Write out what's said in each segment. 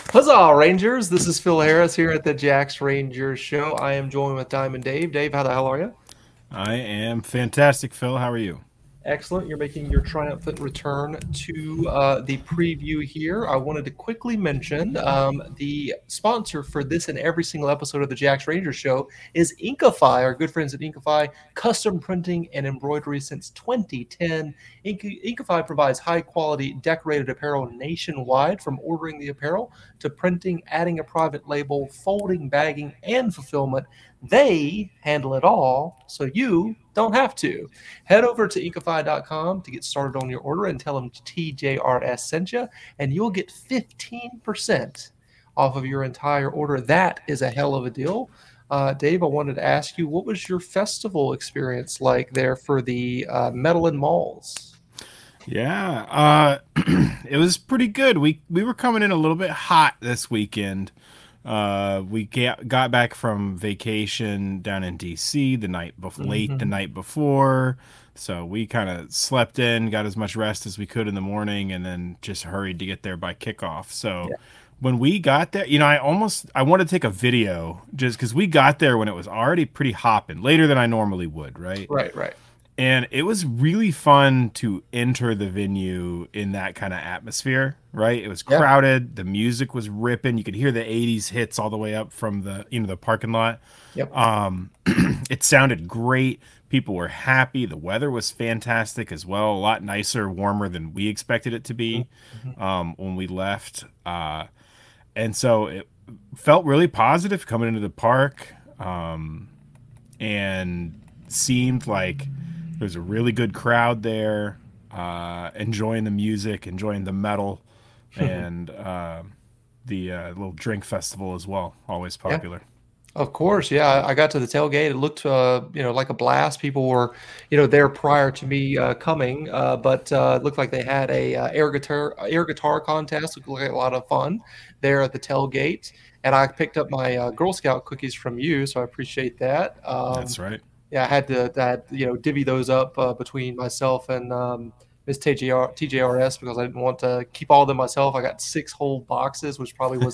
Huzzah, Rangers! This is Phil Harris here at the Jax Rangers Show. I am joined with Diamond Dave. Dave, how the hell are you? I am fantastic, Phil. How are you? Excellent. You're making your triumphant return to the preview here. I wanted to quickly mention the sponsor for this and every single episode of the Jax Rangers Show is Inkify, our good friends at Inkify, custom printing and embroidery since 2010. Inkify provides high quality decorated apparel nationwide, from ordering the apparel to printing, adding a private label, folding, bagging, and fulfillment. They handle it all, so you don't have to. Head over to inkify.com to get started on your order and tell them TJRS sent you, and you'll get 15% off of your entire order. That is a hell of a deal. Dave, I wanted to ask you, what was your festival experience like there for the Metal and Malls? Yeah, it was pretty good. We were coming in a little bit hot this weekend. We got back from vacation down in DC the night before, late the Mm-hmm. night before. So we kind of slept in, got as much rest as we could in the morning, and then just hurried to get there by kickoff. So Yeah. when we got there, I wanted to take a video just because we got there when it was already pretty hopping, later than I normally would, right? Right, right. And it was really fun to enter the venue in that kind of atmosphere, right? It was Yeah. crowded, the music was ripping, you could hear the 80s hits all the way up from the parking lot. Yep. It sounded great. People were happy. The weather was fantastic as well, a lot nicer, warmer than we expected it to be Mm-hmm. when we left. And so it felt really positive coming into the park, and seemed like there's a really good crowd there, enjoying the music, enjoying the metal, and the little drink festival as well. Always Yeah. popular. Of course, yeah. I got to the tailgate. It looked, like a blast. People were, there prior to me coming, but it looked like they had a air guitar contest. Looked like a lot of fun there at the tailgate. And I picked up my Girl Scout cookies from you, so I appreciate that. That's right. Yeah, I had to divvy those up between myself and Miss TJRS because I didn't want to keep all of them myself. I got six whole boxes, which probably was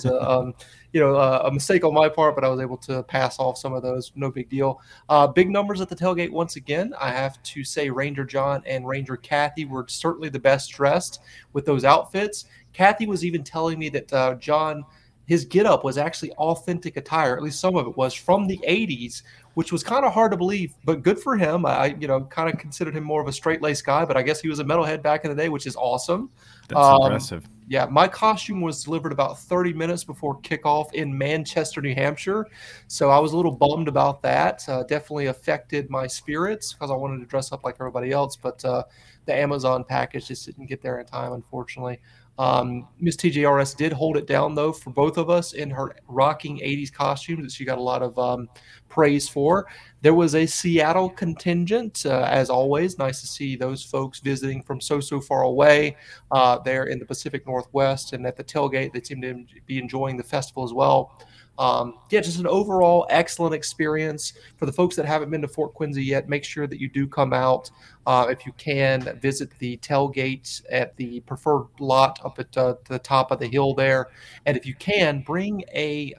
a mistake on my part, but I was able to pass off some of those. No big deal. Big numbers at the tailgate once again. I have to say, Ranger John and Ranger Kathy were certainly the best dressed with those outfits. Kathy was even telling me that John, his getup was actually authentic attire. At least some of it was from the '80s, which was kind of hard to believe, but good for him. I kind of considered him more of a straight laced guy, but I guess he was a metalhead back in the day, which is awesome. That's Um, impressive. yeah, my costume was delivered about 30 minutes before kickoff in Manchester, New Hampshire. So I was a little bummed about that. Definitely affected my spirits because I wanted to dress up like everybody else, but the Amazon package just didn't get there in time, unfortunately. Miss TJRS did hold it down, though, for both of us in her rocking '80s costumes that she got a lot of praise for. There was a Seattle contingent, as always. Nice to see those folks visiting from so far away there in the Pacific Northwest. And at the tailgate, they seem to be enjoying the festival as well. Yeah, just an overall excellent experience. For the folks that haven't been to Fort Quincy yet, make sure that you do come out. If you can, visit the tailgate at the preferred lot up at the top of the hill there. And if you can, bring a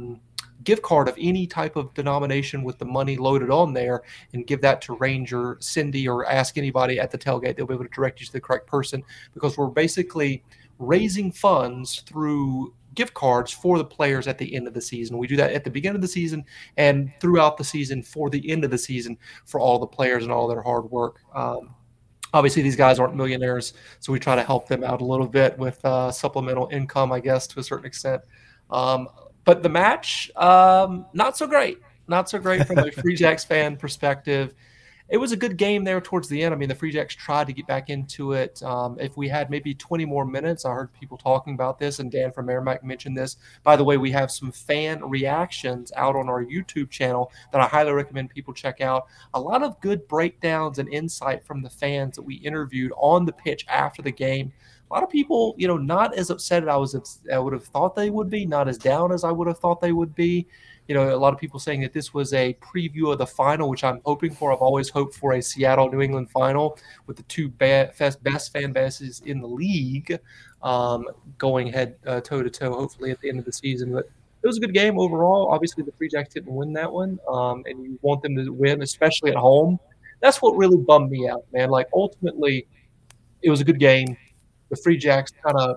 gift card of any type of denomination with the money loaded on there and give that to Ranger Cindy, or ask anybody at the tailgate. They'll be able to direct you to the correct person, because we're basically raising funds through gift cards for the players at the end of the season. We do that at the beginning of the season and throughout the season for the end of the season for all the players and all their hard work. Obviously, these guys aren't millionaires, so we try to help them out a little bit with supplemental income, I guess, to a certain extent. Um, but the match, not so great. Not so great from a Free Jacks fan perspective. It was a good game there towards the end. I mean, the Free Jacks tried to get back into it. If we had maybe 20 more minutes, I heard people talking about this, and Dan from Merrimack mentioned this. By the way, we have some fan reactions out on our YouTube channel that I highly recommend people check out. A lot of good breakdowns and insight from the fans that we interviewed on the pitch after the game. A lot of people, not as upset as I would have thought they would be, not as down as I would have thought they would be. A lot of people saying that this was a preview of the final, which I'm hoping for. I've always hoped for a Seattle-New England final with the two best fan bases in the league going head toe-to-toe, hopefully at the end of the season. But it was a good game overall. Obviously, the Free Jacks didn't win that one, and you want them to win, especially at home. That's what really bummed me out, man. Like, ultimately, it was a good game. The Free Jacks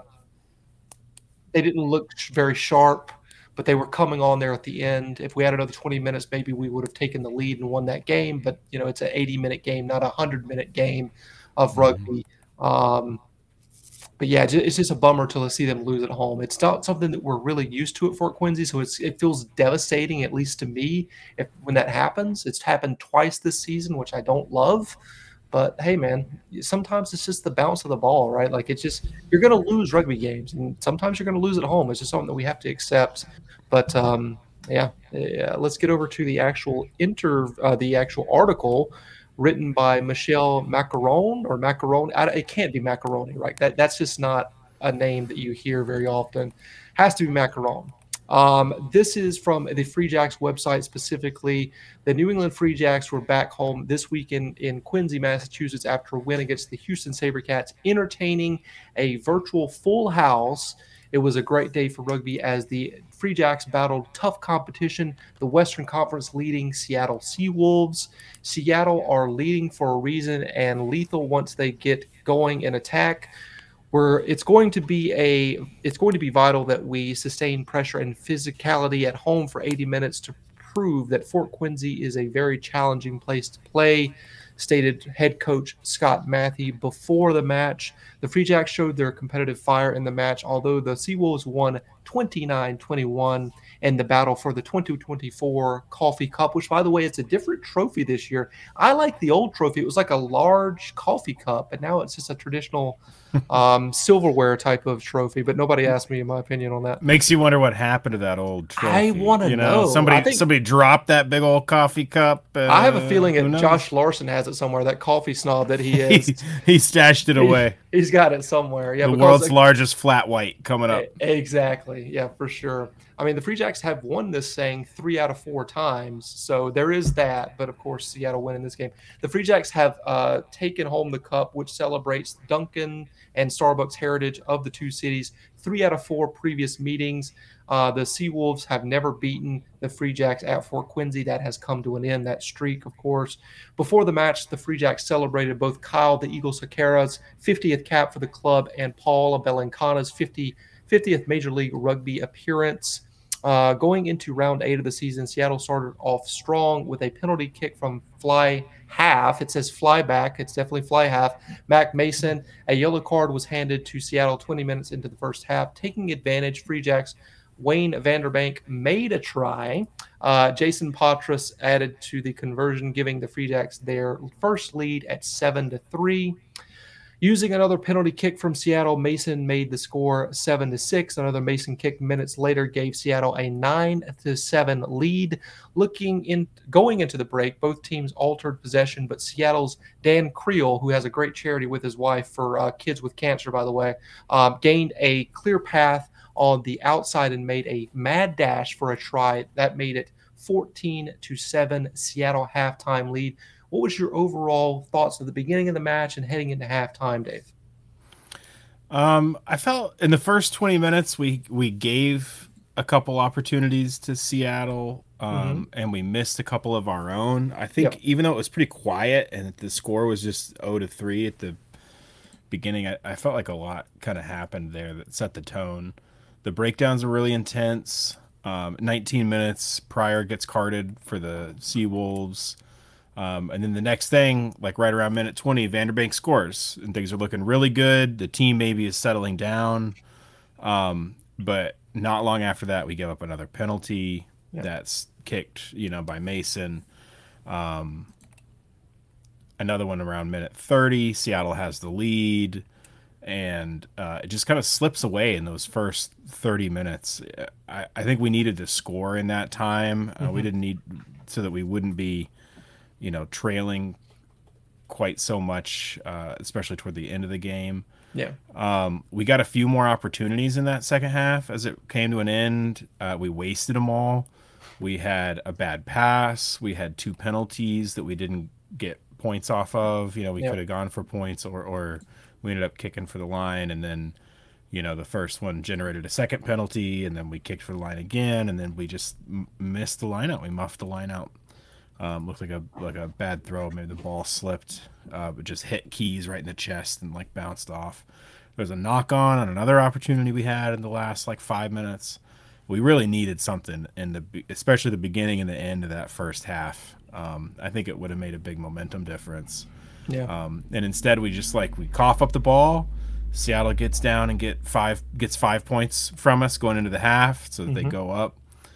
they didn't look very sharp, but they were coming on there at the end. If we had another 20 minutes, maybe we would have taken the lead and won that game. But, it's an 80-minute game, not a 100-minute game of rugby. But yeah, it's just a bummer to see them lose at home. It's not something that we're really used to at Fort Quincy, so it feels devastating, at least to me, when that happens. It's happened twice this season, which I don't love. But hey, man, sometimes it's just the bounce of the ball, right? Like, it's just you're going to lose rugby games, and sometimes you're going to lose at home. It's just something that we have to accept. But yeah, let's get over to the actual article written by Michelle Macaron or Macaron. It can't be Macaroni, right? That's just not a name that you hear very often. Has to be Macaron. This is from the Free Jacks website specifically. The New England Free Jacks were back home this weekend in Quincy, Massachusetts after a win against the Houston SaberCats, entertaining a virtual full house. It was a great day for rugby as the Free Jacks battled tough competition, the Western Conference leading Seattle Seawolves. Seattle are leading for a reason and lethal once they get going in attack. It's going to be vital that we sustain pressure and physicality at home for 80 minutes to prove that Fort Quincy is a very challenging place to play, stated head coach Scott Matthew before the match. The Free Jacks showed their competitive fire in the match, although the Seawolves won 29-21 in the battle for the 2024 Coffee Cup, which, by the way, it's a different trophy this year. I like the old trophy. It was like a large coffee cup, and now it's just a traditional silverware type of trophy, but nobody asked me my opinion on that. Makes you wonder what happened to that old trophy. I want to know. Somebody dropped that big old coffee cup. I have a feeling that Josh Larson has it somewhere, that coffee snob that he is. He stashed it away. He's got it somewhere. Yeah, the world's largest flat white coming up. Exactly. Yeah, for sure. I mean, the Free Jacks have won this thing 3 out of 4 times, so there is that. But, of course, Seattle winning this game. The Free Jacks have taken home the cup, which celebrates Dunkin' and Starbucks heritage of the two cities. 3 out of 4 previous meetings. The Seawolves have never beaten the Free Jacks at Fort Quincy. That has come to an end, that streak, of course. Before the match, the Free Jacks celebrated both Kyle the Eagle Sakara's 50th cap for the club and Paul Belencana's 50th Major League Rugby appearance. Going into round 8 of the season, Seattle started off strong with a penalty kick from fly half. It says fly back. It's definitely fly half. Mac Mason. A yellow card was handed to Seattle 20 minutes into the first half. Taking advantage, Free Jacks Wayne Vanderbank made a try. Jason Patras added to the conversion, giving the Free Jacks their first lead at 7-3. Using another penalty kick from Seattle, Mason made the score 7-6. Another Mason kick minutes later gave Seattle a 9-7 lead. Going into the break, both teams altered possession, but Seattle's Dan Creel, who has a great charity with his wife for kids with cancer, by the way, gained a clear path on the outside and made a mad dash for a try. That made it 14-7 Seattle halftime lead. What was your overall thoughts at the beginning of the match and heading into halftime, Dave? I felt in the first 20 minutes we gave a couple opportunities to Seattle, and we missed a couple of our own. I think even though it was pretty quiet and the score was just 0-3 at the beginning, I felt like a lot kind of happened there that set the tone. The breakdowns were really intense. 19 minutes, Pryor gets carded for the Seawolves. And then the next thing, like right around minute 20, Vanderbank scores and things are looking really good. The team maybe is settling down. But not long after that, we give up another penalty that's kicked, by Mason. Another one around minute 30. Seattle has the lead. And it just kind of slips away in those first 30 minutes. I think we needed to score in that time. We didn't need so that we wouldn't be trailing quite so much, especially toward the end of the game. Yeah. We got a few more opportunities in that second half as it came to an end. We wasted them all. We had a bad pass. We had 2 penalties that we didn't get points off of. You know, we could have gone for points, or we ended up kicking for the line, and then, you know, the first one generated a second penalty, and then we kicked for the line again, and then we just missed the line out. We muffed the line out. Looked like a bad throw. Maybe the ball slipped, but just hit Keys right in the chest and like bounced off. There was a knock on another opportunity we had in the last like 5 minutes. We really needed something especially the beginning and the end of that first half. I think it would have made a big momentum difference. Yeah. And instead we cough up the ball. Seattle gets down and gets 5 points from us going into the half, so that they go up.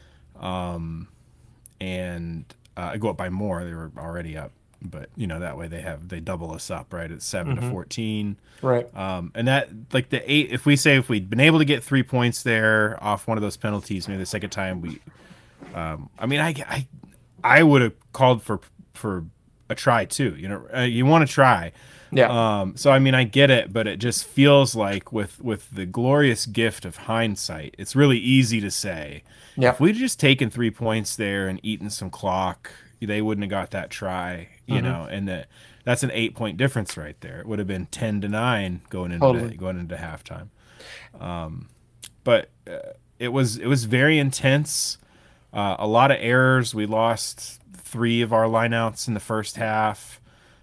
And go up by more. They were already up, but you know, that way they double us up, right? It's 7-14. Right. And that, like, the 8, if we'd been able to get 3 points there off one of those penalties, maybe the second time I would have called for a try too. You know, you want to try. Yeah. So I mean, I get it, but it just feels like with the glorious gift of hindsight, it's really easy to say, if we'd just taken 3 points there and eaten some clock, they wouldn't have got that try, you know, and that's an 8-point difference right there. It would have been 10-9 going into halftime. But it was very intense. A lot of errors. We lost 3 of our lineouts in the first half.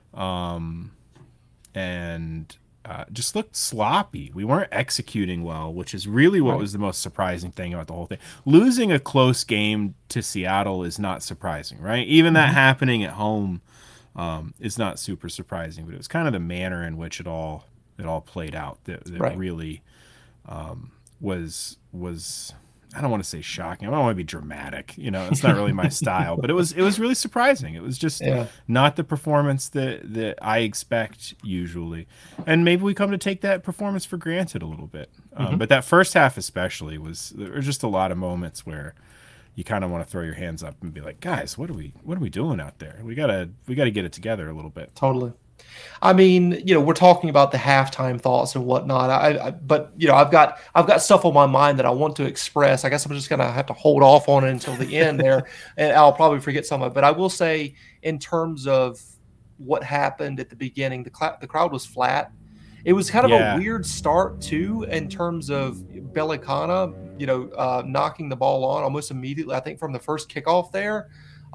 And just looked sloppy. We weren't executing well, which is really what was the most surprising thing about the whole thing. Losing a close game to Seattle is not surprising, right? Even that happening at home is not super surprising, but it was kind of the manner in which it all played out that really was I don't want to say shocking. I don't want to be dramatic. You know, it's not really my style, but it was really surprising. It was just not the performance that I expect usually. And maybe we come to take that performance for granted a little bit. But that first half especially there were just a lot of moments where you kind of want to throw your hands up and be like, guys, what are we doing out there? We gotta get it together a little bit. Totally. I mean, you know, we're talking about the halftime thoughts and whatnot. But you know, I've got stuff on my mind that I want to express. I guess I'm just gonna have to hold off on it until the end there, and I'll probably forget some of it. But I will say, in terms of what happened at the beginning, the crowd was flat. It was kind of a weird start too, in terms of Bellicana, you know, knocking the ball on almost immediately. I think from the first kickoff there,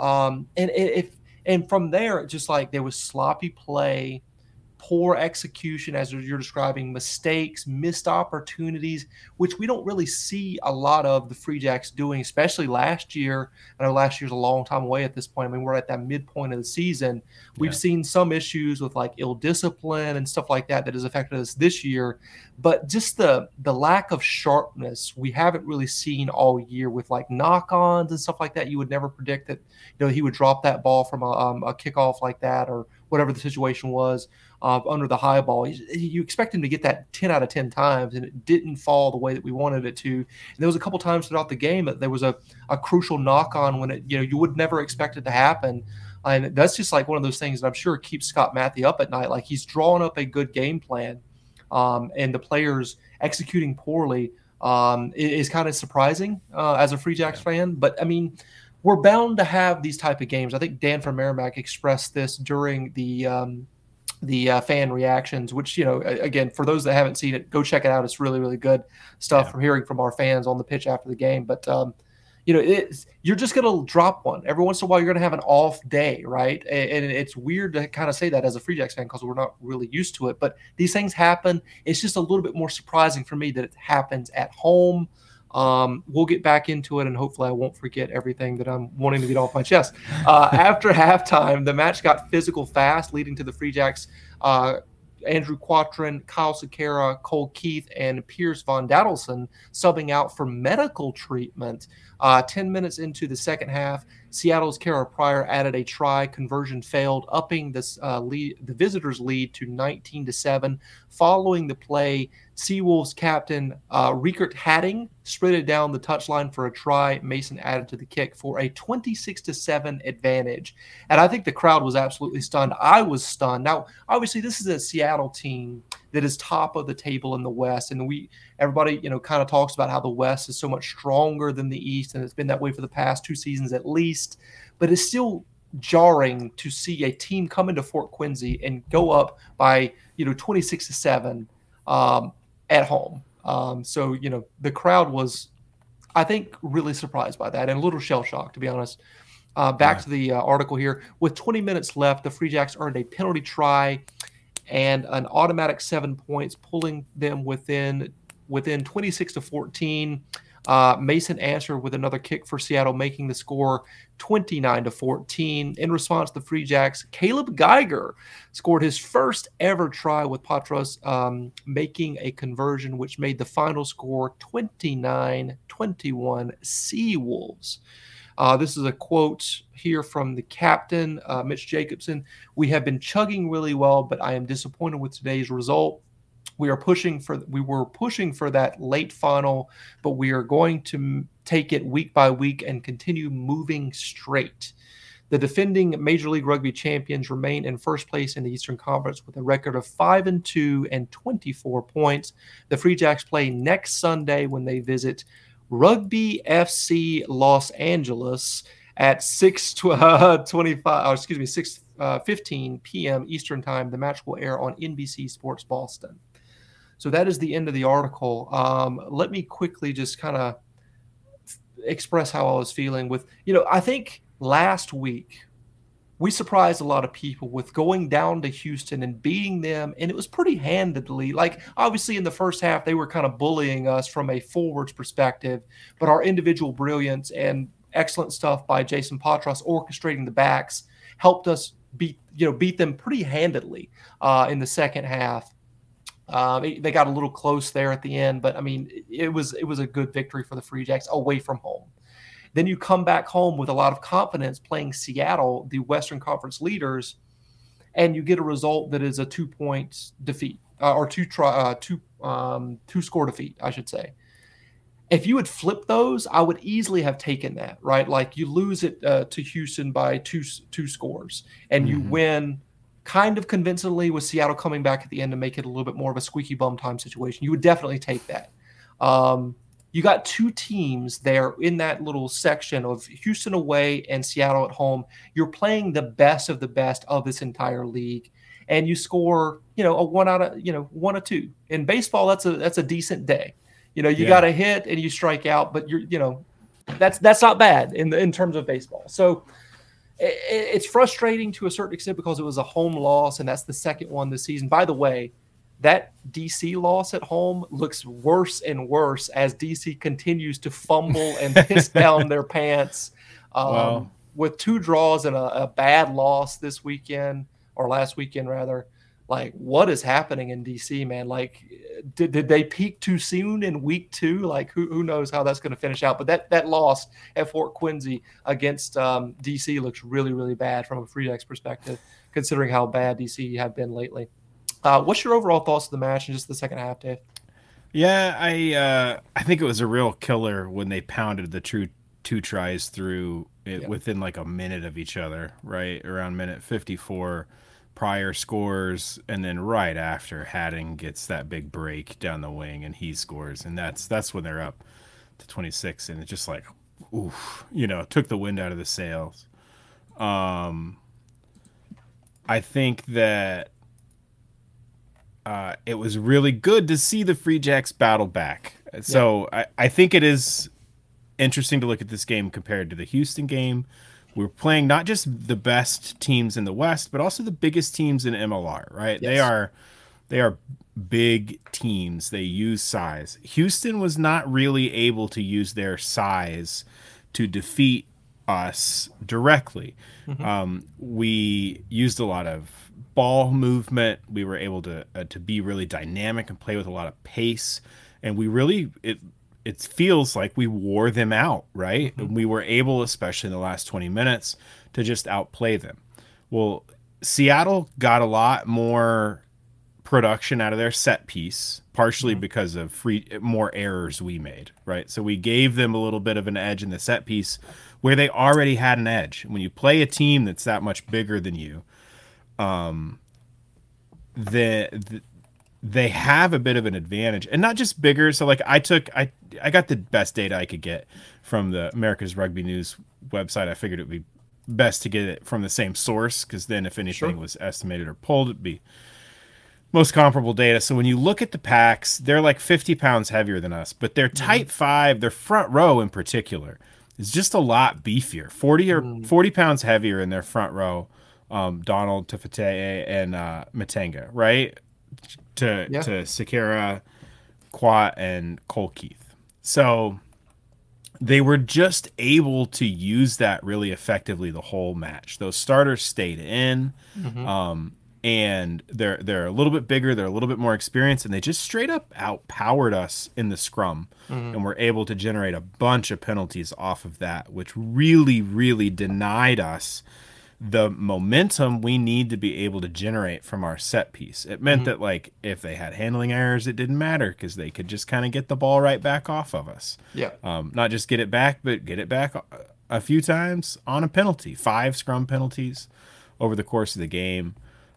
and from there, it just like there was sloppy play, poor execution, as you're describing, mistakes, missed opportunities, which we don't really see a lot of the Free Jacks doing, especially last year. I know last year's a long time away at this point. I mean, we're at that midpoint of the season. We've seen some issues with like ill discipline and stuff like that has affected us this year. But just the lack of sharpness we haven't really seen all year with like knock-ons and stuff like that. You would never predict that, you know, he would drop that ball from a kickoff like that or whatever the situation was. Under the high ball, you expect him to get that 10 out of 10 times, and it didn't fall the way that we wanted it to. And there was a couple times throughout the game that there was a crucial knock on when you would never expect it to happen. And that's just like one of those things that I'm sure keeps Scott Matthew up at night. Like, he's drawing up a good game plan, and the players executing poorly is kind of surprising as a Free Jacks fan. But I mean, we're bound to have these type of games. I think Dan from Merrimack expressed this during the fan reactions, which, you know, again, for those that haven't seen it, go check it out. It's really, really good stuff from hearing from our fans on the pitch after the game. But, you know, you're just going to drop one. Every once in a while, you're going to have an off day, right? And it's weird to kind of say that as a Free Jacks fan because we're not really used to it. But these things happen. It's just a little bit more surprising for me that it happens at home. We'll get back into it, and hopefully I won't forget everything that I'm wanting to get off my chest. After halftime, the match got physical fast, leading to the Free Jacks, Andrew Quattrin, Kyle Sequeira, Cole Keith, and Pierce Von Dadelson subbing out for medical treatment. 10 minutes into the second half, Seattle's Kara Pryor added a try. Conversion failed, upping the visitors' lead to 19-7. Following the play, Seawolves captain Riekert Hatting sprinted down the touchline for a try. Mason added to the kick for a 26-7 advantage. And I think the crowd was absolutely stunned. I was stunned. Now, obviously, this is a Seattle team that is top of the table in the West. And everybody, kind of talks about how the West is so much stronger than the East, and it's been that way for the past 2 seasons at least. But it's still jarring to see a team come into Fort Quincy and go up by 26-7 at home. So the crowd was, I think, really surprised by that and a little shell shocked, to be honest. Back to the article here. With 20 minutes left, the Free Jacks earned a penalty try and an automatic 7 points, pulling them within 26-14. Mason answered with another kick for Seattle, making the score 29-14. In response, the Free Jacks, Caleb Geiger scored his first ever try with Patras, making a conversion, which made the final score 29-21 Seawolves. This is a quote here from the captain, Mitch Jacobson. "We have been chugging really well, but I am disappointed with today's result. We were pushing for that late final, but we are going to take it week by week and continue moving straight." The defending Major League Rugby champions remain in first place in the Eastern Conference with a record of 5-2 and 24 points. The Free Jacks play next Sunday when they visit Rugby FC Los Angeles at 6:15 p.m. Eastern Time. The match will air on NBC Sports Boston. So that is the end of the article. Let me quickly just kind of express how I was feeling with, I think last week we surprised a lot of people with going down to Houston and beating them, and it was pretty handedly. Like, obviously in the first half, they were kind of bullying us from a forwards perspective, but our individual brilliance and excellent stuff by Jason Patras orchestrating the backs helped us beat them pretty handedly in the second half. They got a little close there at the end, but I mean, it was a good victory for the Free Jacks away from home. Then you come back home with a lot of confidence playing Seattle, the Western Conference leaders, and you get a result that is a 2-point defeat or two-score defeat, I should say. If you had flipped those, I would easily have taken that, right? Like, you lose it to Houston by two scores, and you win kind of convincingly with Seattle coming back at the end to make it a little bit more of a squeaky bum time situation. You would definitely take that. You got 2 teams there in that little section of Houston away and Seattle at home. You're playing the best of the best of this entire league, and you score, a 1 out of 1 or 2. In baseball, that's a decent day. You got a hit and you strike out, but that's not bad in terms of baseball. So it's frustrating to a certain extent because it was a home loss, and that's the second one this season. By the way, that DC loss at home looks worse and worse as DC continues to fumble and piss down their pants. With 2 draws and a bad loss this weekend, or last weekend rather. Like, what is happening in DC, man? Like, did they peak too soon in week 2? Like, who knows how that's going to finish out? But that loss at Fort Quincy against DC looks really, really bad from a Free Jacks perspective, considering how bad DC have been lately. What's your overall thoughts of the match and just the second half, Dave? Yeah, I think it was a real killer when they pounded the 2 tries through it within like a minute of each other, right? Around minute 54. Prior scores, and then right after Hadding gets that big break down the wing and he scores, and that's when they're up to 26, and it's just like, oof, took the wind out of the sails. I think that it was really good to see the Free Jacks battle back. So I think it is interesting to look at this game compared to the Houston game. We're playing not just the best teams in the West, but also the biggest teams in MLR, right? Yes. They are big teams. They use size. Houston was not really able to use their size to defeat us directly. We used a lot of ball movement. We were able to be really dynamic and play with a lot of pace, and we really it feels like we wore them out, right? And we were able, especially in the last 20 minutes, to just outplay them. Well, Seattle got a lot more production out of their set piece, partially because of more errors we made, right? So we gave them a little bit of an edge in the set piece where they already had an edge. When you play a team that's that much bigger than you, they have a bit of an advantage, and not just bigger. So like I got the best data I could get from the America's Rugby News website. I figured it would be best to get it from the same source, because then if anything Sure. was estimated or pulled, it'd be most comparable data. So when you look at the packs, they're like 50 pounds heavier than us, but their type 5, their front row in particular, is just a lot beefier. 40 pounds heavier in their front row. Donald Tafate and Matenga, right? To Yeah. Sakara, Kwat, and Cole Keith. So they were just able to use that really effectively the whole match. Those starters stayed in, Hmm. and they're a little bit bigger, they're a little bit more experienced, and they just straight up outpowered us in the scrum, Hmm. and were able to generate a bunch of penalties off of that, which really, really denied us the momentum we need to be able to generate from our set piece. It meant Hmm. that like if they had handling errors, it didn't matter, because they could just kind of get the ball right back off of us. Yeah. Not just get it back, but get it back a few times on a penalty. 5 scrum penalties over the course of the game.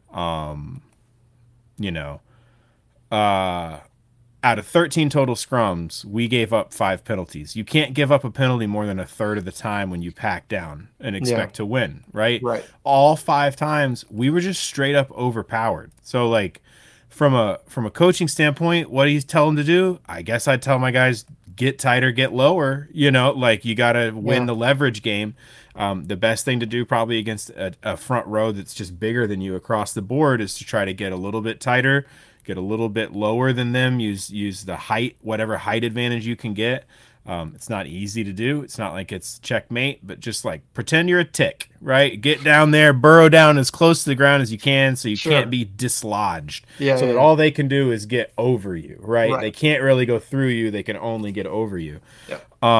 You know, uh, out of 13 total scrums, we gave up 5 penalties. You can't give up a penalty more than a third of the time when you pack down and Yeah. expect to win, right? Right. All 5 times we were just straight up overpowered. So like from a coaching standpoint, what do you tell them to do? I guess I'd tell my guys, get tighter, get lower. Like you got to win Yeah. the leverage game. The best thing to do probably against a front row that's just bigger than you across the board is to try to get a little bit tighter, get a little bit lower than them, use the height, whatever height advantage you can get. It's not easy to do. It's not like it's checkmate, but just like pretend you're a tick, right? Get down there, burrow down as close to the ground as you can so you can't Sure. be dislodged. Yeah. So Yeah. that Yeah. all they can do is get over you, right? Right. They can't really go through you. They can only get over you. Yeah.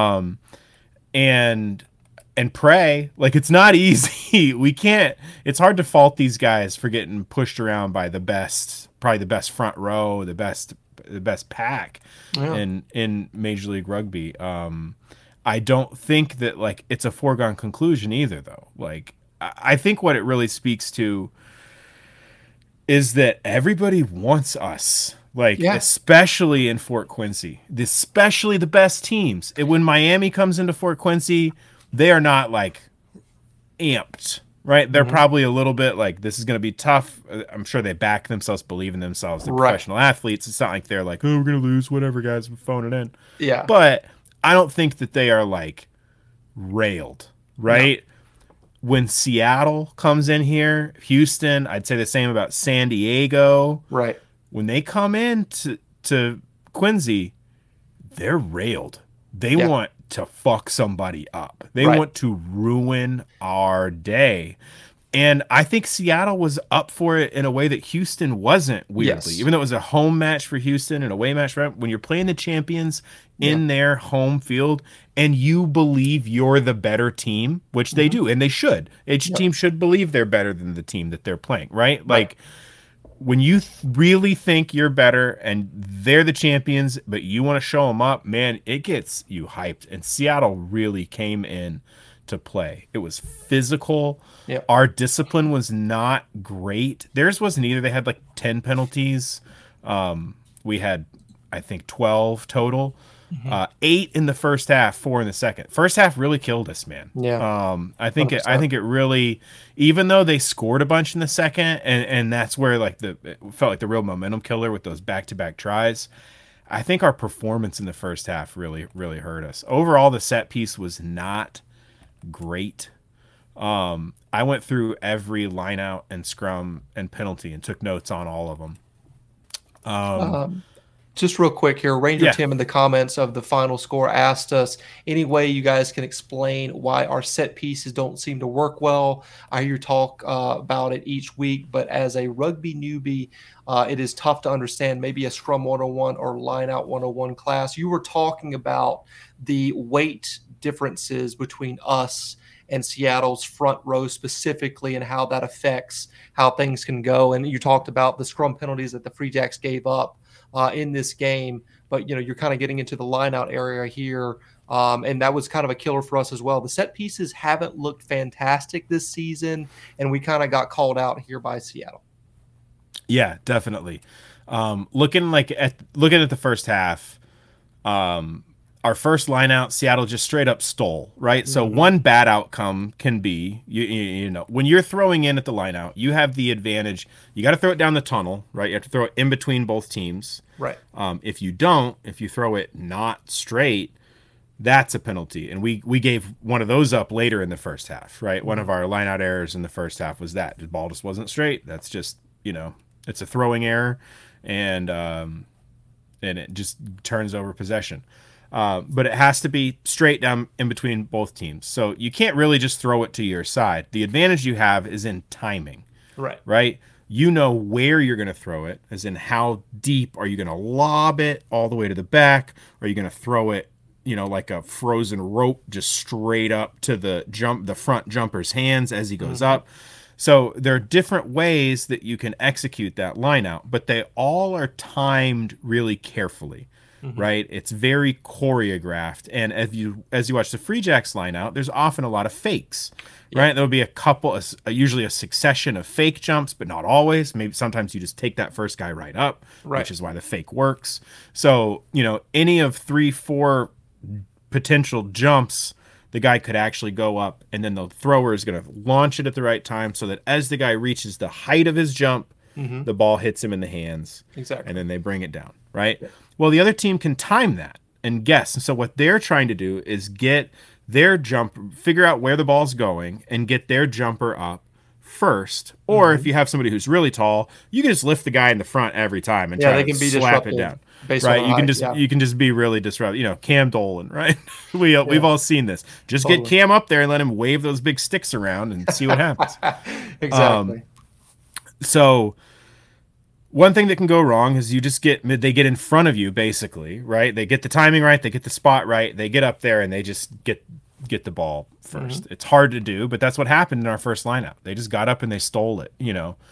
And pray, like it's not easy. We can't, it's hard to fault these guys for getting pushed around by the best, probably the best front row, the best pack Yeah. in Major League Rugby. I don't think that like it's a foregone conclusion either, though. Like I think what it really speaks to is that everybody wants us. Like, Yeah. especially in Fort Quincy, especially the best teams. When Miami comes into Fort Quincy, they are not like amped, right? They're Hmm. probably a little bit like, this is going to be tough. I'm sure they back themselves, believe in themselves. They're Right. professional athletes. It's not like they're like, oh, we're going to lose, whatever, guys, we're phoning it in. Yeah. But I don't think that they are like railed, right? When Seattle comes in here, Houston, I'd say the same about San Diego. Right. When they come in to Quincy, they're railed. They Yeah. want to fuck somebody up. They Right. want to ruin our day. And I think Seattle was up for it in a way that Houston wasn't, weirdly. Yes. Even though it was a home match for Houston and a away match for them, when you're playing the champions in their home field and you believe you're the better team, which they do, and they should. Each team should believe they're better than the team that they're playing, right? Like when you really think you're better and they're the champions, but you want to show them up, man, it gets you hyped. And Seattle really came in to play. It was physical. Yeah. Our discipline was not great. Theirs wasn't either. They had like 10 penalties. We had, I think, 12 total. 8 in the first half, 4 in the second. First half really killed us, man. Yeah. I think it really, even though they scored a bunch in the second, and that's where like it felt like the real momentum killer with those back-to-back tries. I think our performance in the first half really, really hurt us. Overall, the set piece was not great. I went through every line out and scrum and penalty and took notes on all of them. Just real quick here, Ranger Yeah. Tim in the comments of the final score asked us, any way you guys can explain why our set pieces don't seem to work well? I hear you talk about it each week, but as a rugby newbie, it is tough to understand maybe a Scrum 101 or Line Out 101 class. You were talking about the weight differences between us and Seattle's front row specifically and how that affects how things can go. And you talked about the scrum penalties that the Free Jacks gave up in this game, but you're kind of getting into the line out area here, and that was kind of a killer for us as well. The set pieces haven't looked fantastic this season, and we kind of got called out here by Seattle. Yeah, definitely. Looking at the first half, our first line out, Seattle just straight up stole, right? So one bad outcome can be, you know, when you're throwing in at the line out, you have the advantage. You got to throw it down the tunnel, right? You have to throw it in between both teams. Right. If you throw it not straight, that's a penalty. And we gave one of those up later in the first half, right? One of our line out errors in the first half was that the ball just wasn't straight. That's just, you know, it's a throwing error, and it just turns over possession. But it has to be straight down in between both teams. So you can't really just throw it to your side. The advantage you have is in timing. Right. Right? You know where you're going to throw it, as in how deep. Are you going to lob it all the way to the back? Or are you going to throw it, you know, like a frozen rope just straight up to the front jumper's hands as he goes up? So there are different ways that you can execute that line out, but they all are timed really carefully. Right, it's very choreographed, and as you watch the Free Jacks line out, there's often a lot of fakes. Right, there'll be a couple, usually a succession of fake jumps, but not always. Maybe sometimes you just take that first guy right up, which is why the fake works. So you know, any of 3-4 potential jumps, the guy could actually go up, and then the thrower is going to launch it at the right time, so that as the guy reaches the height of his jump, the ball hits him in the hands, and then they bring it down. Right. Yeah. Well, the other team can time that and guess. And so what they're trying to do is get their figure out where the ball's going and get their jumper up first. Or if you have somebody who's really tall, you can just lift the guy in the front every time and try to slap it down. Right? You can just be really disruptive. You know, Cam Dolan, right? We've all seen this. Just get Cam up there and let him wave those big sticks around and see what happens. Exactly. So one thing that can go wrong is they get in front of you, basically, right? They get the timing right, they get the spot right, they get up there, and they just get the ball first. It's hard to do, but that's what happened in our first lineup. They just got up and they stole it, you know.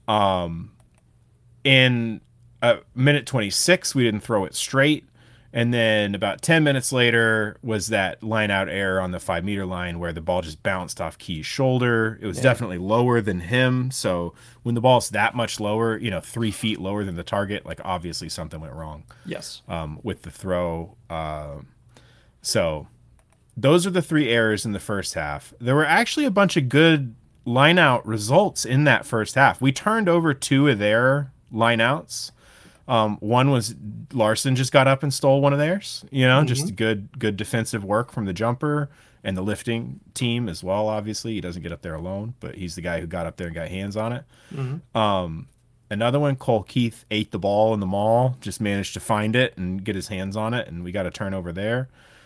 In minute 26, we didn't throw it straight. And then about 10 minutes later was that line out error on the 5-meter line where the ball just bounced off Key's shoulder. It was definitely lower than him. So when the ball's that much lower, you know, 3 feet lower than the target, like obviously something went wrong. Yes. With the throw. So those are the 3 errors in the first half. There were actually a bunch of good line out results in that first half. We turned over 2 of their line outs. One was Larson just got up and stole one of theirs, you know, just good defensive work from the jumper and the lifting team as well. Obviously he doesn't get up there alone, but he's the guy who got up there and got hands on it. Another one, Cole Keith ate the ball in the mall, just managed to find it and get his hands on it. And we got a turnover there.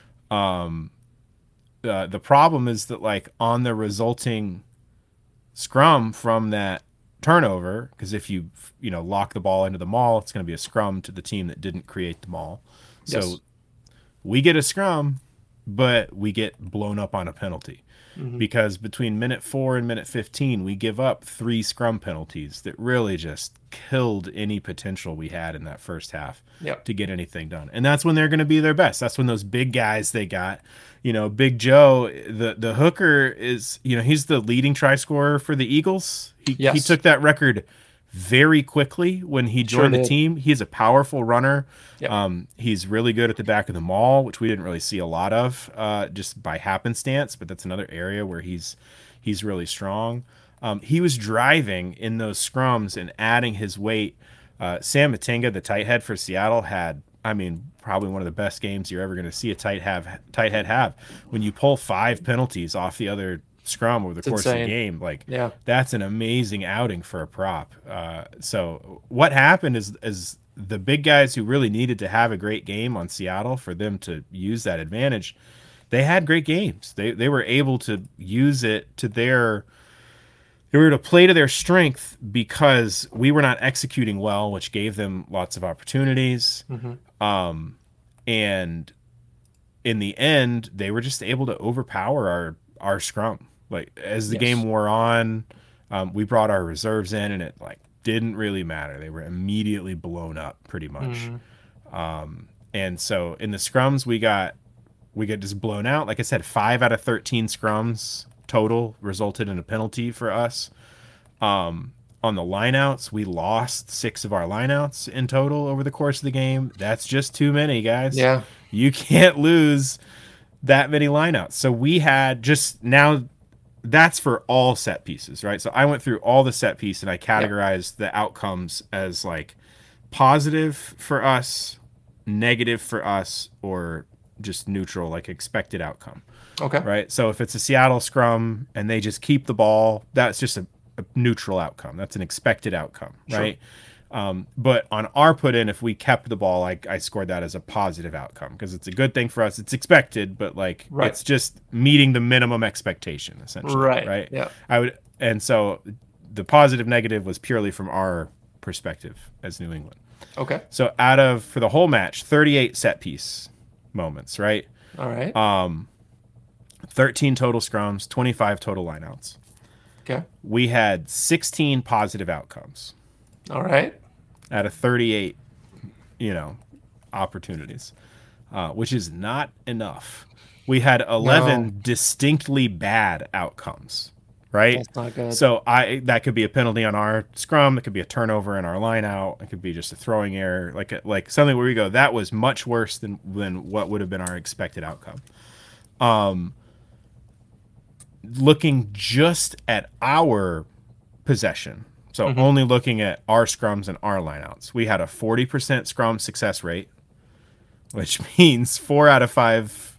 The problem is that like on the resulting scrum from that turnover, because if you lock the ball into the maul, it's going to be a scrum to the team that didn't create the maul. So we get a scrum, but we get blown up on a penalty because between minute 4 and minute 15, we give up 3 scrum penalties that really just killed any potential we had in that first half to get anything done. And that's when they're going to be their best. That's when those big guys they got, you know, Big Joe, the hooker is, you know, he's the leading try scorer for the Eagles. He took that record very quickly when he joined the team. He's a powerful runner. He's really good at the back of the maul, which we didn't really see a lot of just by happenstance, but that's another area where he's really strong. He was driving in those scrums and adding his weight. Sam Matinga, the tight head for Seattle, had, I mean, probably one of the best games you're ever going to see a tight head have. When you pull 5 penalties off the other scrum over the course of the game, like that's an amazing outing for a prop. So what happened is the big guys who really needed to have a great game on Seattle for them to use that advantage, they had great games. They were able to use it to their, they were to play to their strength because we were not executing well, which gave them lots of opportunities. And in the end, they were just able to overpower our scrum. Like as the game wore on, we brought our reserves in, and it like didn't really matter. They were immediately blown up pretty much. And so in the scrums, we got just blown out. Like I said, 5 out of 13 scrums total resulted in a penalty for us. On on the lineouts. We lost 6 of our lineouts in total over the course of the game. That's just too many, guys. Yeah. You can't lose that many lineouts. So we had just now, that's for all set pieces, right? So I went through all the set piece and I categorized the outcomes as like positive for us, negative for us, or just neutral, like expected outcome. Okay. Right. So if it's a Seattle scrum and they just keep the ball, that's just a neutral outcome. That's an expected outcome. Sure. Right. But on our put in, if we kept the ball, I scored that as a positive outcome because it's a good thing for us. It's expected, but like it's just meeting the minimum expectation essentially. Right. Yeah. And so the positive negative was purely from our perspective as New England. Okay. So for the whole match, 38 set piece moments, right? All right. 13 total scrums, 25 total lineouts. Okay. We had 16 positive outcomes. All right. Out of 38, opportunities, which is not enough. We had 11 distinctly bad outcomes, right? That's not good. So that could be a penalty on our scrum. It could be a turnover in our line out. It could be just a throwing error, like something where we go, that was much worse than what would have been our expected outcome. Looking just at our possession, so only looking at our scrums and our lineouts, we had a 40% scrum success rate, which means 3 out of 5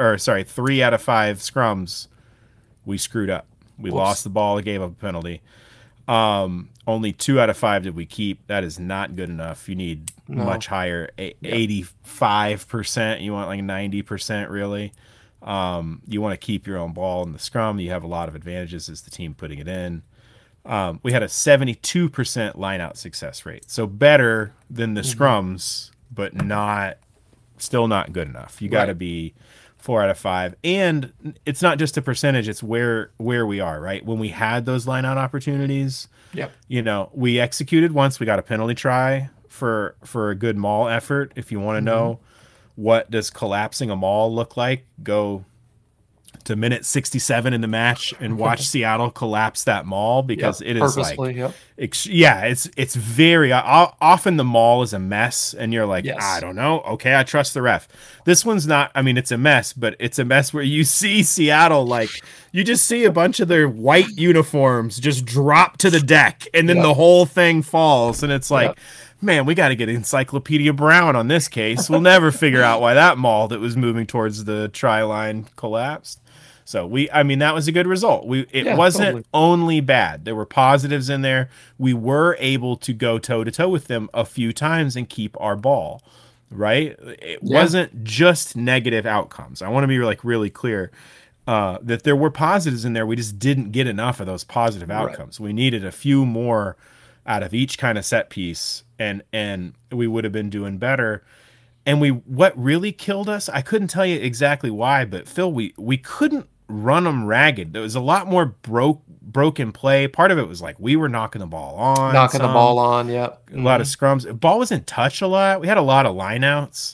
scrums we screwed up. We lost the ball, gave up a penalty. Only 2 out of 5 did we keep. That is not good enough. You need much higher, 85%. You want like 90% really. You want to keep your own ball in the scrum. You have a lot of advantages as the team putting it in. We had a 72% line-out success rate. So better than the scrums, but still not good enough. You got to be 4 out of 5. And it's not just a percentage, it's where we are, right? When we had those line-out opportunities, we executed once. We got a penalty try for a good maul effort. If you want to know what does collapsing a maul look like, go to minute 67 in the match and watch Seattle collapse that maul, because it is it's very often the maul is a mess and you're like, I don't know. Okay, I trust the ref. This one's not. I mean, it's a mess, but it's a mess where you see Seattle, like you just see a bunch of their white uniforms just drop to the deck and then the whole thing falls, and it's like, man, we got to get Encyclopedia Brown on this case. We'll never figure out why that maul that was moving towards the try line collapsed. So that was a good result. It wasn't only bad. There were positives in there. We were able to go toe to toe with them a few times and keep our ball, right? It wasn't just negative outcomes. I want to be really clear that there were positives in there. We just didn't get enough of those positive outcomes. We needed a few more out of each kind of set piece, and we would have been doing better. And what really killed us, I couldn't tell you exactly why, but Phil, we couldn't run them ragged. There was a lot more broken play. Part of it was like we were knocking the ball on. A lot of scrums. The ball was in touch a lot. We had a lot of lineouts.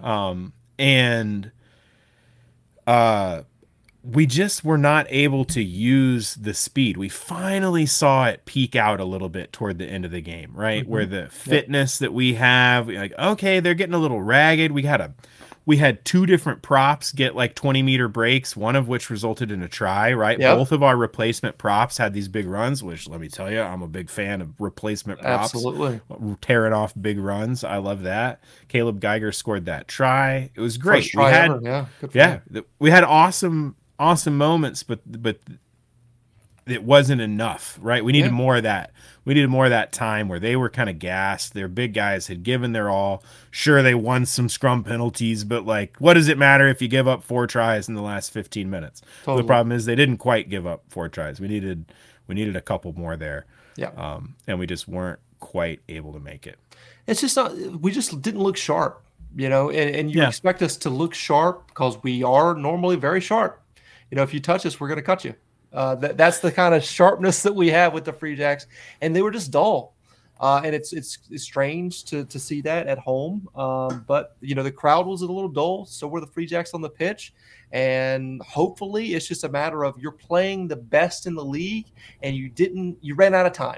We just were not able to use the speed. We finally saw it peak out a little bit toward the end of the game, right? Where the fitness that we have, like, okay, they're getting a little ragged. We had 2 different props get like 20-meter breaks, one of which resulted in a try, right? Both of our replacement props had these big runs, which, let me tell you, I'm a big fan of replacement props. Absolutely. Tearing off big runs. I love that. Caleb Geiger scored that try. It was great. First try ever. We had awesome moments, but it wasn't enough, right? We needed more of that. We needed more of that time where they were kind of gassed. Their big guys had given their all. Sure, they won some scrum penalties, but like, what does it matter if you give up 4 tries in the last 15 minutes? Totally. The problem is they didn't quite give up 4 tries. We needed a couple more there. And we just weren't quite able to make it. It's just not. We just didn't look sharp, and you expect us to look sharp because we are normally very sharp. If you touch us, we're going to cut you. That's the kind of sharpness that we have with the Free Jacks, and they were just dull. And it's strange to see that at home. But the crowd was a little dull, so were the Free Jacks on the pitch. And hopefully, it's just a matter of you're playing the best in the league, and you ran out of time.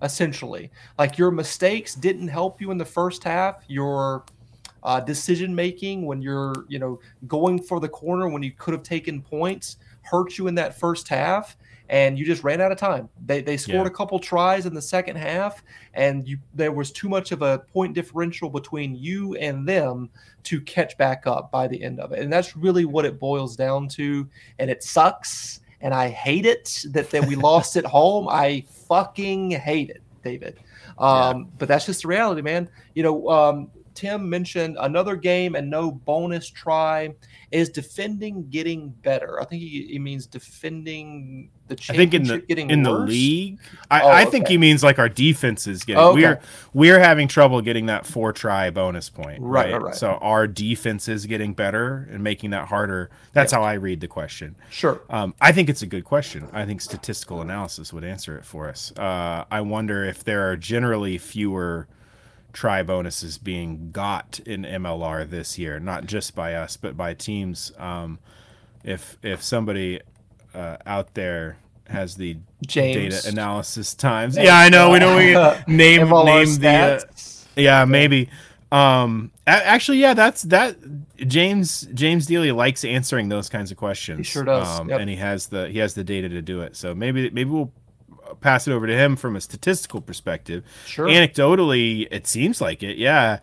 essentially. Like your mistakes didn't help you in the first half. Your decision making when you're, going for the corner when you could have taken points hurt you in that first half, and you just ran out of time. They scored a couple tries in the second half, and there was too much of a point differential between you and them to catch back up by the end of it. And that's really what it boils down to. And it sucks. And I hate it that we lost at home. I fucking hate it, David. But that's just the reality, man. Tim mentioned another game and no bonus try. Is defending getting better? I think he means defending the championship getting worse? The league. I think he means like our defense is getting. We're having trouble getting that 4-try bonus point. Right. So our defense is getting better and making that harder. That's how I read the question. Sure. I think it's a good question. I think statistical analysis would answer it for us. I wonder if there are generally fewer try bonuses being got in MLR this year, not just by us but by teams. If somebody out there has the data analysis times, I know we don't name the maybe. Actually, that's that. James Dealey likes answering those kinds of questions. He sure does, and he has the data to do it. So maybe we'll pass it over to him from a statistical perspective. Sure. Anecdotally, it seems like it. Yeah.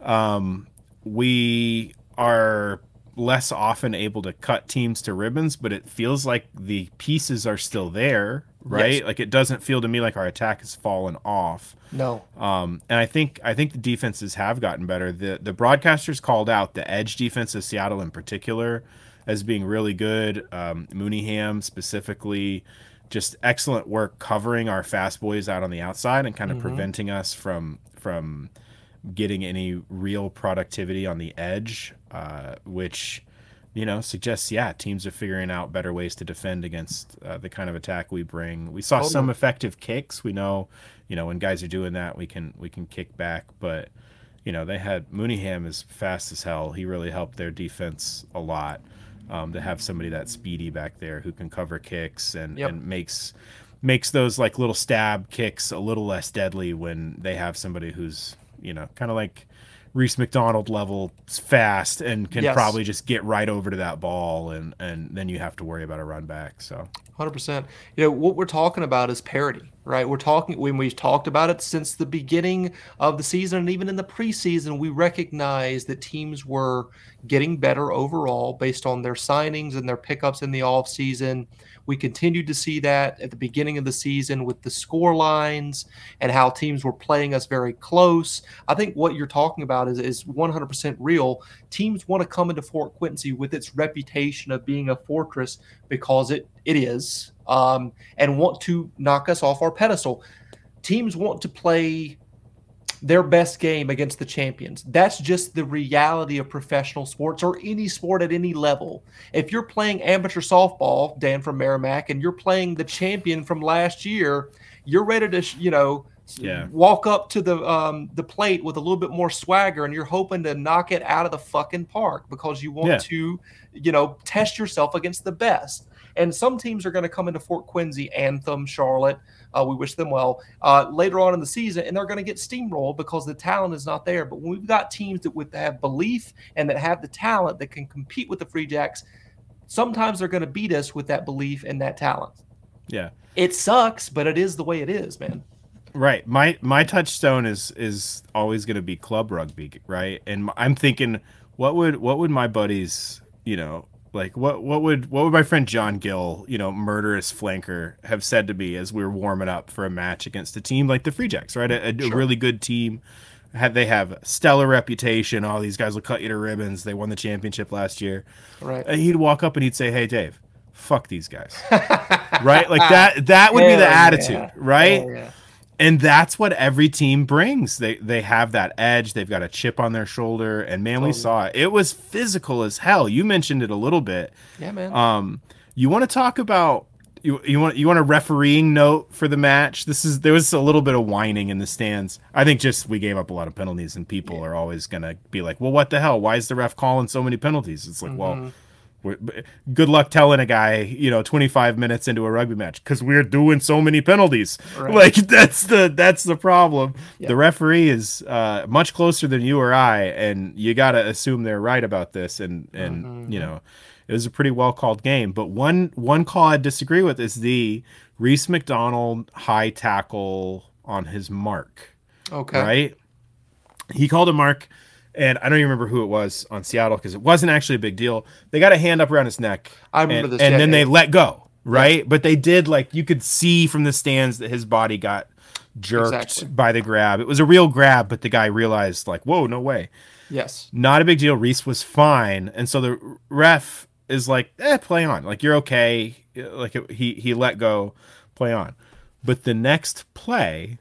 We are less often able to cut teams to ribbons, but it feels like the pieces are still there, right? Yes. Like it doesn't feel to me like our attack has fallen off. No. And I think the defenses have gotten better. The broadcasters called out the edge defense of Seattle in particular as being really good. Mooneyham specifically, just excellent work covering our fast boys out on the outside and kind of preventing us from getting any real productivity on the edge, which, suggests, teams are figuring out better ways to defend against the kind of attack we bring. We saw some effective kicks. We know, when guys are doing that, we can kick back, but, they had Mooneyham is fast as hell. He really helped their defense a lot. To have somebody that speedy back there who can cover kicks and makes those like little stab kicks a little less deadly when they have somebody who's, kind of like Reese McDonald level fast and can probably just get right over to that ball, and then you have to worry about a run back. So 100%. What we're talking about is parity, right? When we've talked about it since the beginning of the season, and even in the preseason, we recognized that teams were getting better overall based on their signings and their pickups in the offseason. We continued to see that at the beginning of the season with the score lines and how teams were playing us very close. I think what you're talking about is 100% real. Teams want to come into Fort Quincy with its reputation of being a fortress, because it is, and want to knock us off our pedestal. Teams want to play their best game against the champions. That's just the reality of professional sports, or any sport at any level. If you're playing amateur softball, Dan from Merrimack, and you're playing the champion from last year, you're ready to, walk up to the plate with a little bit more swagger, and you're hoping to knock it out of the fucking park because you want to, test yourself against the best. And some teams are going to come into Fort Quincy, Anthem, Charlotte. We wish them well later on in the season, and they're going to get steamrolled because the talent is not there. But when we've got teams that have belief and that have the talent that can compete with the Free Jacks, sometimes they're going to beat us with that belief and that talent. Yeah, it sucks, but it is the way it is, man. Right. My touchstone is always going to be club rugby, right? And I'm thinking, what would my buddies, like what would my friend John Gill, murderous flanker, have said to me as we were warming up for a match against a team like the Free Jacks, right? A really good team. They have stellar reputation. All these guys will cut you to ribbons. They won the championship last year. Right. And he'd walk up and he'd say, "Hey, Dave, fuck these guys." Right? Like that would be the attitude, right? Yeah. And that's what every team brings. They have that edge. They've got a chip on their shoulder. And, man, we saw it. It was physical as hell. You mentioned it a little bit. Yeah, man. You want to talk about you want a refereeing note for the match? There was a little bit of whining in the stands. I think just we gave up a lot of penalties, and people are always going to be like, well, what the hell? Why is the ref calling so many penalties? It's like, well, Good luck telling a guy, 25 minutes into a rugby match because we're doing so many penalties. Right. Like that's the problem. Yeah. The referee is much closer than you or I, and you got to assume they're right about this. And it was a pretty well called game. But one call I disagree with is the Reese McDonald high tackle on his mark. Okay. Right? He called a mark, and I don't even remember who it was on Seattle because it wasn't actually a big deal. They got a hand up around his neck. I remember this. And then they let go, right? Yeah. But they did, like, you could see from the stands that his body got jerked by the grab. It was a real grab, but the guy realized, like, whoa, no way. Yes. Not a big deal. Reese was fine. And so the ref is like, play on. Like, you're okay. Like, he let go, play on. But the next play...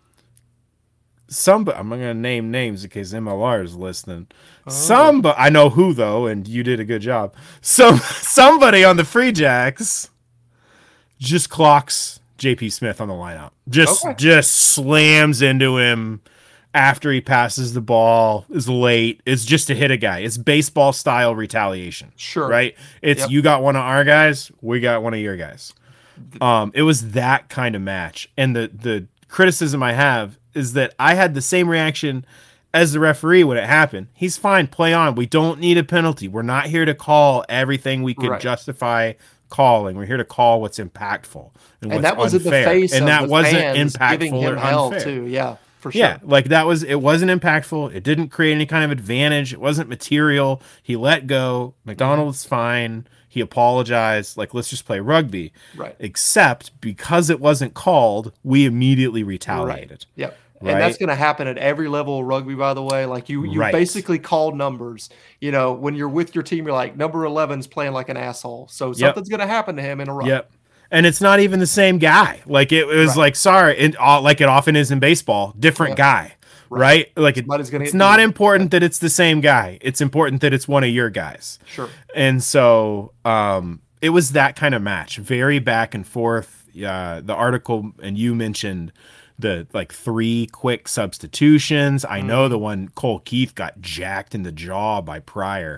I'm not gonna name names in case MLR is listening. But I know who though, and you did a good job. Somebody on the Free Jacks just clocks JP Smith on the lineup. Just slams into him after he passes the ball, is late. It's just to hit a guy. It's baseball style retaliation. Sure. Right? It's you got one of our guys, we got one of your guys. It was that kind of match. And the criticism I have is that I had the same reaction as the referee when it happened. He's fine, play on. We don't need a penalty. We're not here to call everything we could justify calling. We're here to call what's impactful and what's that was unfair. In the face and of that the wasn't fans impactful giving him or hell unfair. too. Yeah, for sure. Yeah, like it wasn't impactful. It didn't create any kind of advantage. It wasn't material. He let go. McDonald's fine. He apologized. Like, let's just play rugby. Right. Except because it wasn't called, we immediately retaliated. Right. Yep. Right? And that's going to happen at every level of rugby, by the way. Like you basically call numbers. When you're with your team, you're like, number 11's playing like an asshole. So something's going to happen to him in a row. Yep. And it's not even the same guy. Like it was like, sorry, like it often is in baseball, different guy. Right? Like it's not important that it's the same guy. It's important that it's one of your guys. Sure. And so it was that kind of match, very back and forth. The article, and you mentioned the 3 quick substitutions. I know the one Cole Keith got jacked in the jaw by Pryor.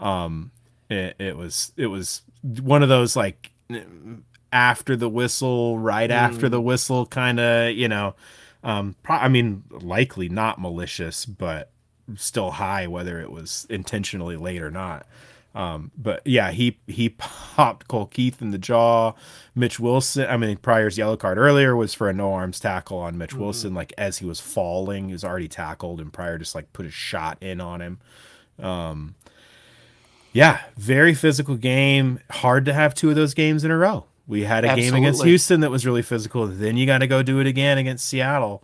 It was one of those like after the whistle, right after the whistle kind of, I mean, likely not malicious, but still high, whether it was intentionally late or not. But yeah, he popped Cole Keith in the jaw. Mitch Wilson, I mean, Pryor's yellow card earlier was for a no arms tackle on Mitch Wilson. Like as he was falling, he was already tackled, and Pryor just like put a shot in on him. Yeah, very physical game. Hard to have 2 of those games in a row. We had a game against Houston that was really physical. Then you got to go do it again against Seattle.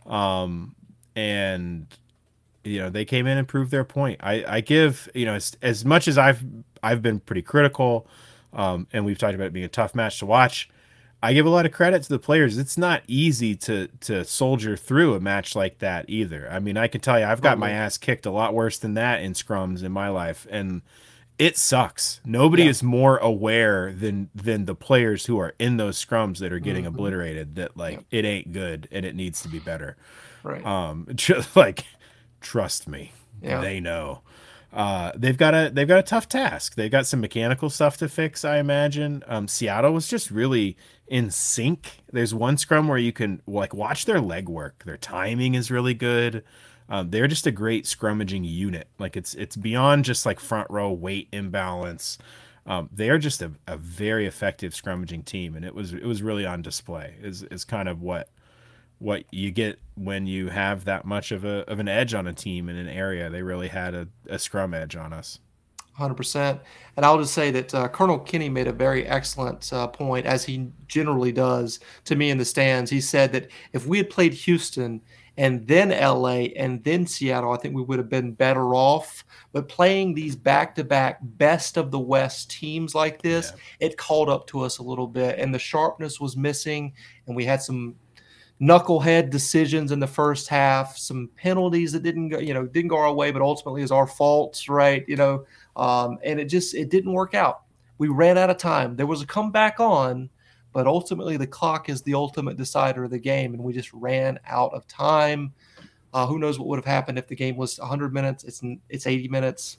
And they came in and proved their point. I give, as much as I've been pretty critical, and we've talked about it being a tough match to watch, I give a lot of credit to the players. It's not easy to soldier through a match like that either. I mean, I can tell you, I've got my ass kicked a lot worse than that in scrums in my life, and it sucks. Nobody is more aware than the players who are in those scrums that are getting obliterated that it ain't good and it needs to be better. Right. Just trust me, they know. They've got a tough task. They've got some mechanical stuff to fix, I imagine. Seattle was just really in sync. There's one scrum where you can watch their leg work. Their timing is really good. They're just a great scrummaging unit. Like it's beyond just like front row weight imbalance. They are just a very effective scrummaging team, and it was really on display. Is kind of what you get when you have that much of an edge on a team in an area. They really had a scrum edge on us. 100%. And I'll just say that Colonel Kenny made a very excellent point, as he generally does to me in the stands. He said that if we had played Houston and then LA and then Seattle, I think we would have been better off. But playing these back-to-back best of the West teams like this, it called up to us a little bit, and the sharpness was missing, and we had some knucklehead decisions in the first half, some penalties that didn't go our way, but ultimately is our fault, right? And it didn't work out. We ran out of time. There was a comeback on, but ultimately the clock is the ultimate decider of the game, and we just ran out of time. Who knows what would have happened if the game was 100 minutes? It's 80 minutes.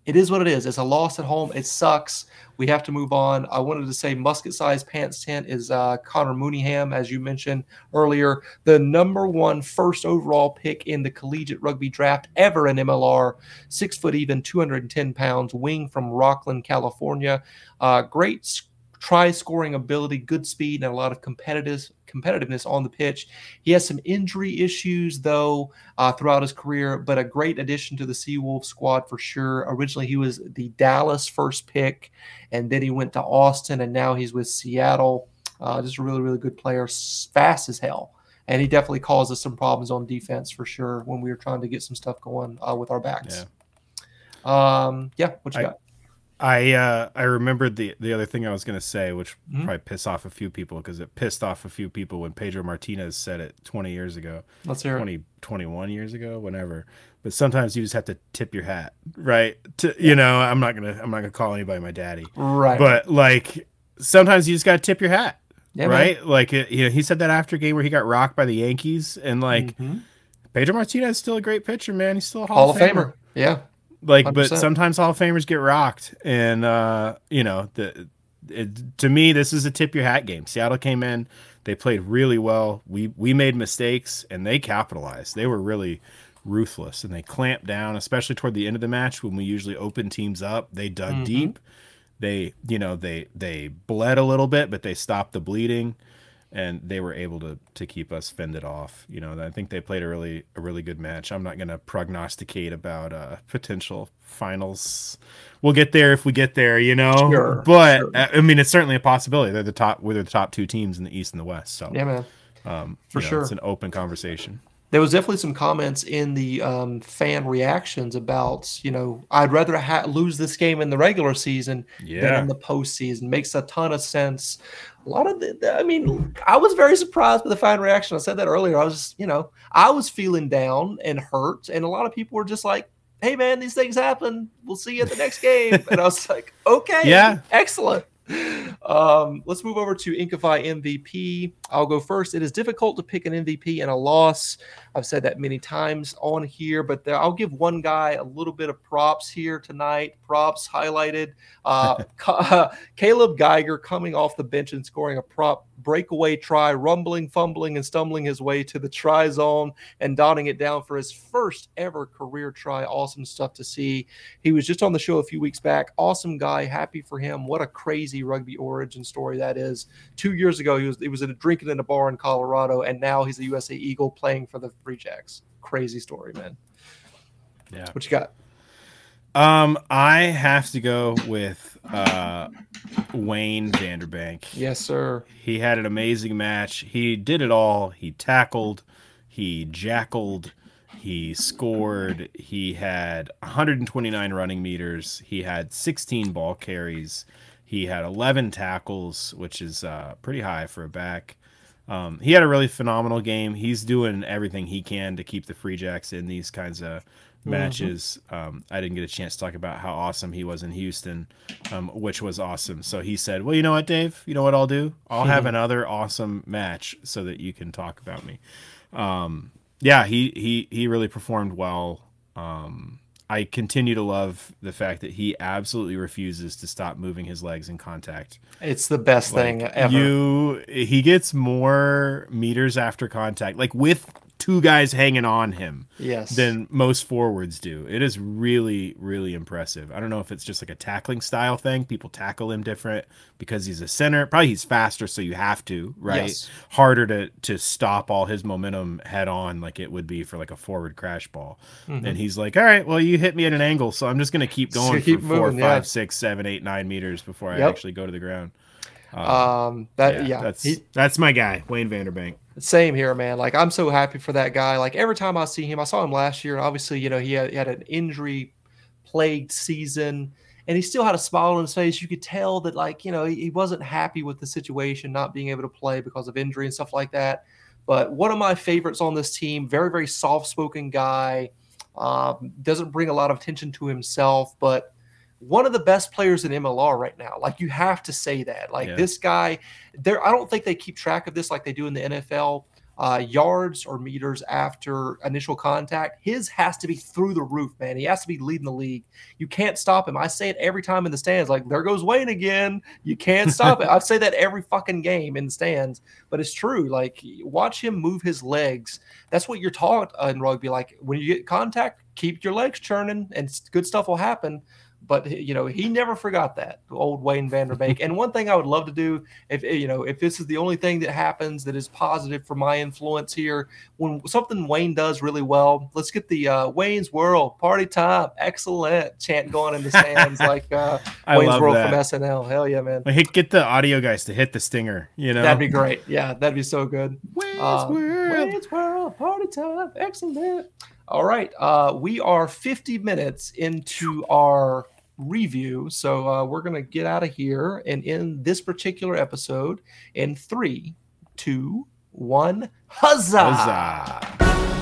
it is what it is. It's a loss at home. It sucks. We have to move on. I wanted to say musket-sized pants tent is Connor Mooneyham, as you mentioned earlier, the number 1 first overall pick in the collegiate rugby draft ever in MLR, 6 foot even, 210 pounds, wing from Rockland, California. Great try scoring ability, good speed, and a lot of competitiveness on the pitch. He has some injury issues, though, throughout his career, but a great addition to the Seawolves squad for sure. Originally, he was the Dallas first pick, and then he went to Austin, and now he's with Seattle. Just a really, really good player, fast as hell. And he definitely caused us some problems on defense for sure when we were trying to get some stuff going with our backs. What you got? I remembered the other thing I was going to say, which probably piss off a few people, because it pissed off a few people when Pedro Martinez said it 20 years ago. Let's hear 21 years ago, whenever. But sometimes you just have to tip your hat, right? I'm not gonna call anybody my daddy, right? But like sometimes you just got to tip your hat, right? Man. Like he said that after a game where he got rocked by the Yankees, and like Pedro Martinez is still a great pitcher, man. He's still a Hall of Famer. Yeah. Like, 100%. But sometimes Hall of Famers get rocked, and to me, this is a tip your hat game. Seattle came in, they played really well. We made mistakes, and they capitalized. They were really ruthless, and they clamped down, especially toward the end of the match when we usually open teams up. They dug deep. They bled a little bit, but they stopped the bleeding, and they were able to keep us fended off. I think they played a really good match. I'm not going to prognosticate about potential finals. We'll get there if we get there, Sure, But sure. I mean, it's certainly a possibility. We're the top 2 teams in the East and the West. So yeah, man, for sure, it's an open conversation. There was definitely some comments in the fan reactions about, I'd rather lose this game in the regular season than in the postseason. Makes a ton of sense. A lot of I was very surprised with the fan reaction. I said that earlier. I was just, I was feeling down and hurt, and a lot of people were just like, "Hey, man, these things happen. We'll see you at the next game." And I was like, "Okay, yeah, excellent." Let's move over to Inkify MVP. I'll go first. It is difficult to pick an MVP in a loss. I've said that many times on here, but I'll give one guy a little bit of props here tonight. Props highlighted. Caleb Geiger coming off the bench and scoring a prop breakaway try, rumbling, fumbling, and stumbling his way to the try zone and dotting it down for his first ever career try. Awesome stuff to see. He was just on the show a few weeks back. Awesome guy. Happy for him. What a crazy rugby origin story that is. 2 years ago, he was drinking in a bar in Colorado, and now he's a USA Eagle playing for the Free Jacks. Crazy story, man. Yeah. What you got? I have to go with Wayne Vanderbank. Yes, sir. He had an amazing match. He did it all. He tackled, he jackled, he scored. He had 129 running meters. He had 16 ball carries. He had 11 tackles, which is pretty high for a back. He had a really phenomenal game. He's doing everything he can to keep the Free Jacks in these kinds of matches. I didn't get a chance to talk about how awesome he was in Houston, which was awesome. So he said, well, you know what, Dave? You know what I'll do? I'll have another awesome match so that you can talk about me. He really performed well. I continue to love the fact that he absolutely refuses to stop moving his legs in contact. It's the best thing ever. He gets more meters after contact, like with 2 guys hanging on him, than most forwards do. It is really, really impressive. I don't know if it's just like a tackling style thing. People tackle him different because he's a center. Probably he's faster, so you have to, right? Yes. Harder to stop all his momentum head on like it would be for like a forward crash ball. And he's like, all right, well, you hit me at an angle, so I'm just going to keep going for 4, 5, 6, 7, 8, 9 meters before I actually go to the ground. That's my guy, Wayne Vanderbank. Same here, man. Like, I'm so happy for that guy. Like, every time I see him, I saw him last year, and obviously, he had an injury-plagued season, and he still had a smile on his face. You could tell that, like, he wasn't happy with the situation, not being able to play because of injury and stuff like that. But one of my favorites on this team, very, very soft-spoken guy, doesn't bring a lot of attention to himself, but one of the best players in MLR right now. Like, you have to say that. Like, this guy, I don't think they keep track of this like they do in the NFL. yards or meters after initial contact, his has to be through the roof, man. He has to be leading the league. You can't stop him. I say it every time in the stands, like, there goes Wayne again. You can't stop it. I say that every fucking game in the stands, but it's true. Like, watch him move his legs. That's what you're taught in rugby. Like, when you get contact, keep your legs churning and good stuff will happen. But, he never forgot that, old Wayne Van Der Beek. And one thing I would love to do, if this is the only thing that happens that is positive for my influence here, when something Wayne does really well, let's get the Wayne's World, party time, excellent chant going in the stands, like Wayne's World from SNL. Hell yeah, man. Get the audio guys to hit the stinger, That'd be great. Yeah, that'd be so good. Wayne's World. Wayne's World, party time, excellent. All right, we are 50 minutes into our review, so we're going to get out of here and end this particular episode in 3, 2, 1, huzzah! Huzzah!